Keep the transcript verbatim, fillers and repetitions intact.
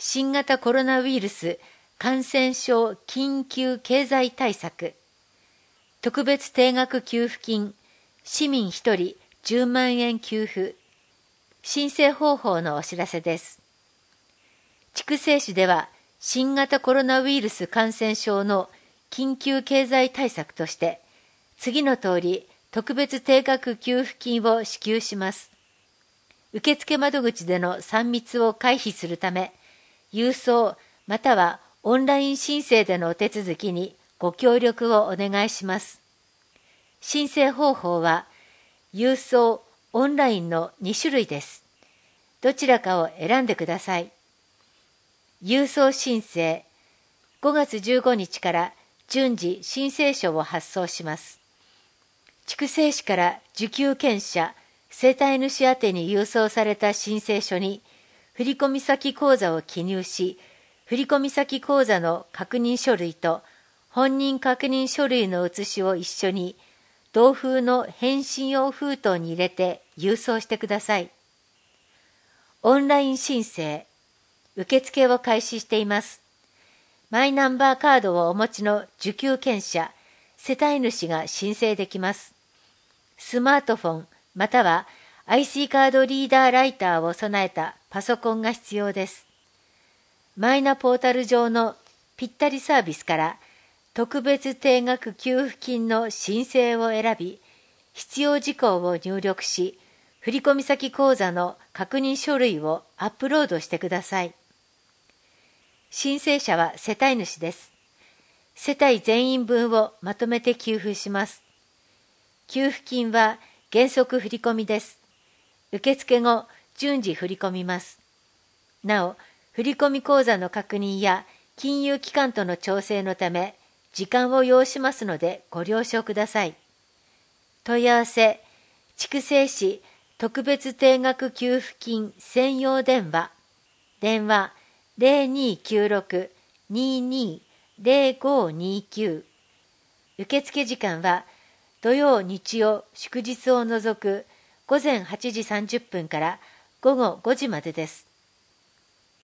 新型コロナウイルス感染症緊急経済対策、特別定額給付金、市民ひとりじゅうまんえん給付、申請方法のお知らせです。筑西市では、新型コロナウイルス感染症の緊急経済対策として、次の通り特別定額給付金を支給します。受付窓口でのさん密を回避するため、郵送またはオンライン申請でのお手続きにご協力をお願いします。申請方法は、郵送、オンラインのに種類です。どちらかを選んでください。郵送申請、ごがつじゅうごにちから順次申請書を発送します。筑西市から受給権者、世帯主宛てに郵送された申請書に、振込先口座を記入し、振込先口座の確認書類と本人確認書類の写しを一緒に、同封の返信用封筒に入れて郵送してください。オンライン申請、受付を開始しています。マイナンバーカードをお持ちの受給権者、世帯主が申請できます。スマートフォンまたは アイシー カードリーダーライターを備えたパソコンが必要です。マイナポータル上のぴったりサービスから特別定額給付金の申請を選び、必要事項を入力し、振込先口座の確認書類をアップロードしてください。申請者は世帯主です。世帯全員分をまとめて給付します。給付金は原則振込です。受付後、順次振り込みます。なお、振込口座の確認や金融機関との調整のため、時間を要しますのでご了承ください。問い合わせ、筑西市特別定額給付金専用電話、電話 ゼロにーきゅうろく にーにー ゼロごにーきゅう、受付時間は土曜日曜祝日を除く午前はちじさんじゅっぷんから午後ごじまでです。